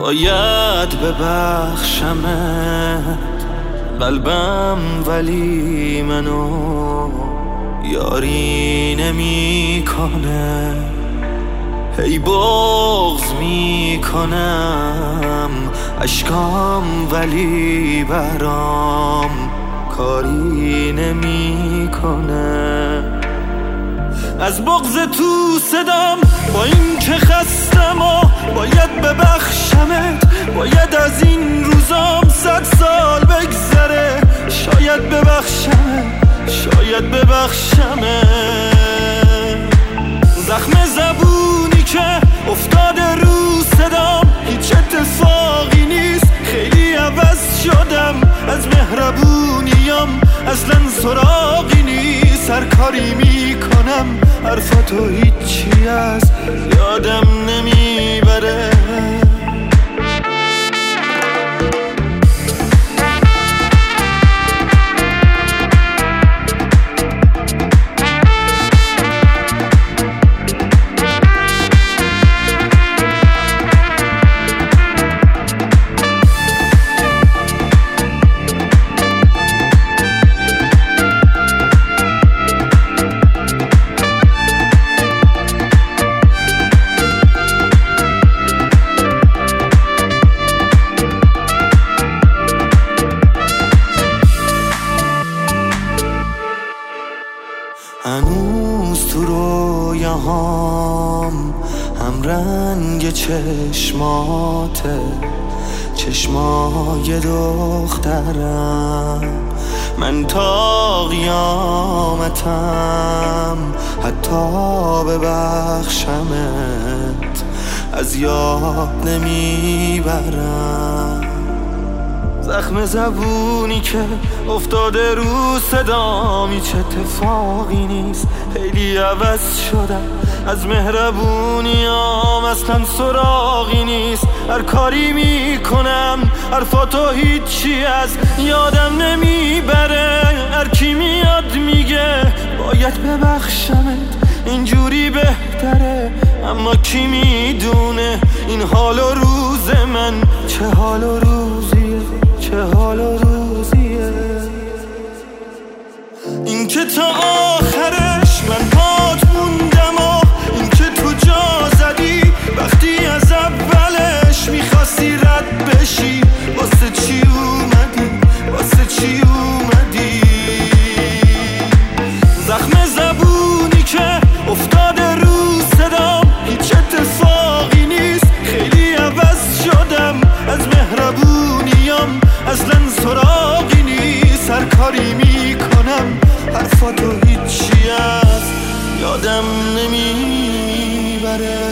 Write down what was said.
باید ببخشمت قلبم، ولی منو یاری نمی کنه. هی بغض می کنم اشکام، ولی برام کاری نمی کنه. از بغض تو صدام با این که خستم و باید ببخشمت. باید از این روزام 100 سال بگذره، شاید ببخشمت، شاید ببخشمت. زخم زبونی که افتاده رو صدام هیچ اتفاقی نیست، خیلی عوض شدم. از مهربونیام اصلا سراغی نیست. هر کاری میکنم حرفاتو هیچی از یادم نمیبره. هنوز تو رویاهام هم رنگ چشماته، چشمای دخترم. من تا قیامتم حتی ببخشمت از یاد نمیبرم. زخم زبونی که افتاده رو صدام هیچ اتفاقی نیست، خیلی عوض شدم. از مهربونیام اصلا سراغی نیست. هر کاری میکنم حرفاتو هیچی از یادم نمیبره. هر کی میاد میگه باید ببخشمت، اینجوری بهتره. اما کی میدونه این حال و روز من چه حال و روزیه، چه حال و روزیه. این که تا آخرش من پات موندم و این که تو جا زدی وقتی از اولش میخواستی رد بشی. واسه چی اومدی، واسه چی اومدی؟ زخم زبونی که افتاده رو صدام هیچ اتفاقی نیست، خیلی عوض شدم. از مهربونیام اصلا سراغی نیست. هر کاری میکنم حرفاتو هیچی از یادم نمیبره.